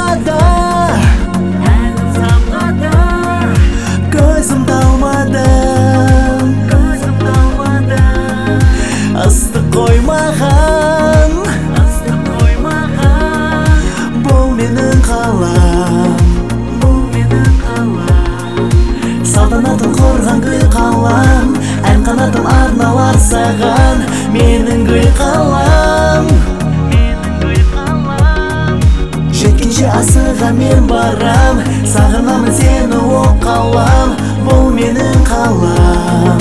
самғады, көзім талмады, ыстық қоймаған, бұл менің қалам, салтанатын құрған гүл қалам, ән қанатым арналар саған, менің гүл қалам. Жеткенше асыға мен барам, сағынамын сені о қалам, бұл менің қалам.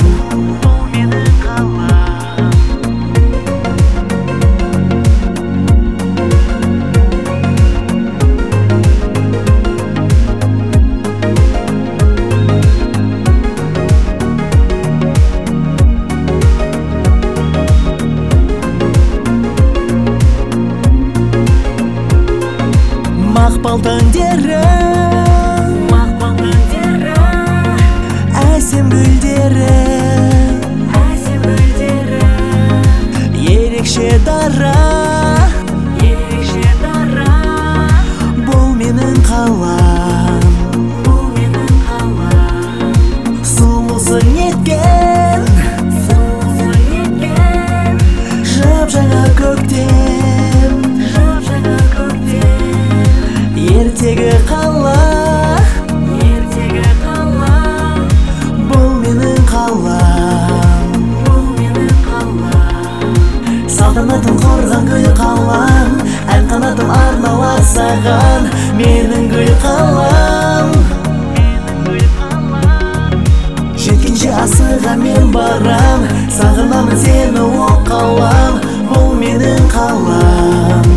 Мақпал таңдері, әсем гүлдері, ерекше дара, бұл менің қалам. Сұлусың еткен, жап жаңа көктем, ертегі қала, бұл менің қалам. Салтанатын құрған гүл қалам, ән қанатым арналар саған, менің гүл қалам. Жеткенше асыға мен барам, сағынамын сені о қалам, бұл менің қалам.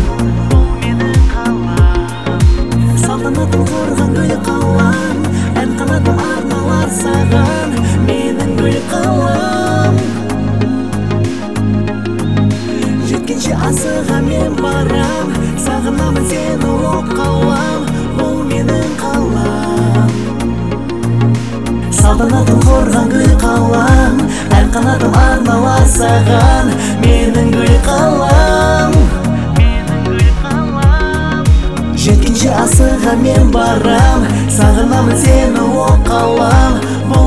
Салтанатын құрған гүл қалам, ән қанатым арналар саған, менің гүл қалам. Жеткенше асыға мен барам, сағынамын сені о қалам, бұл менің қалам. Салтанатын құрған гүл қалам, ән қанатым арналар саған, менің гүл қалам. Жеткенше асыға мен барам, сағынамын сені о қалам,